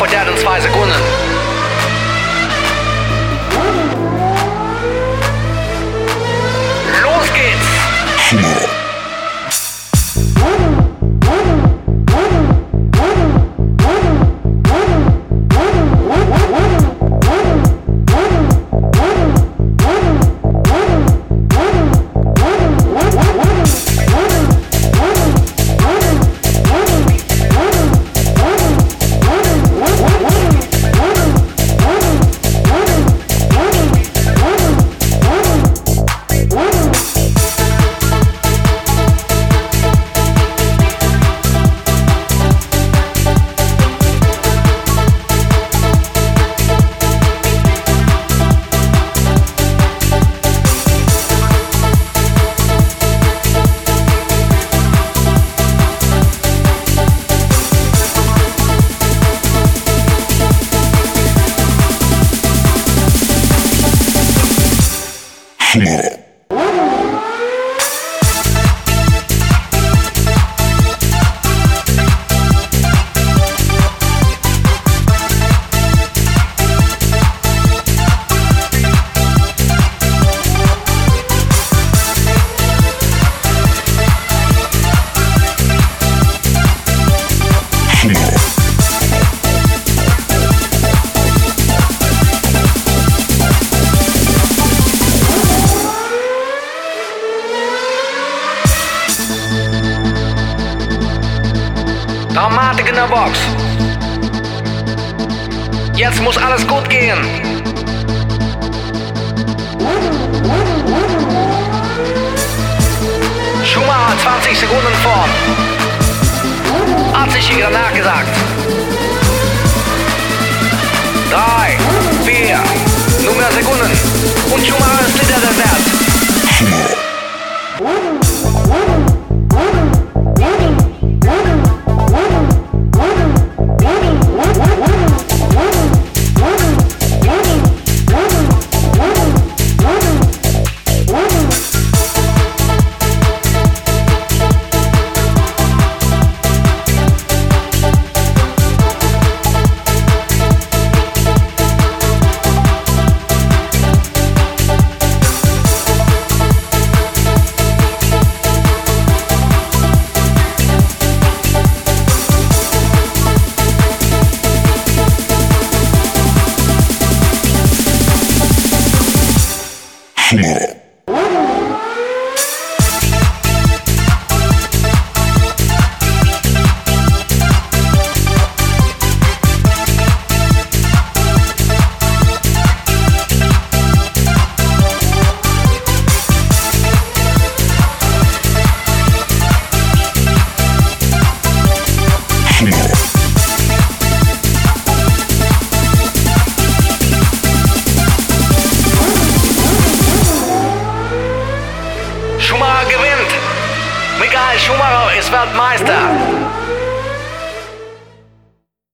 verliert in 2 Sekunden. Los geht's! Dramatik in der Box. Jetzt muss alles gut gehen. Schumacher 20 Sekunden vorn. Hat sich hier nachgesagt. 3, 4, nur mehr Sekunden. Und Schumacher ist hinter der Welt. Schumacher gewinnt. Michael Schumacher ist Weltmeister.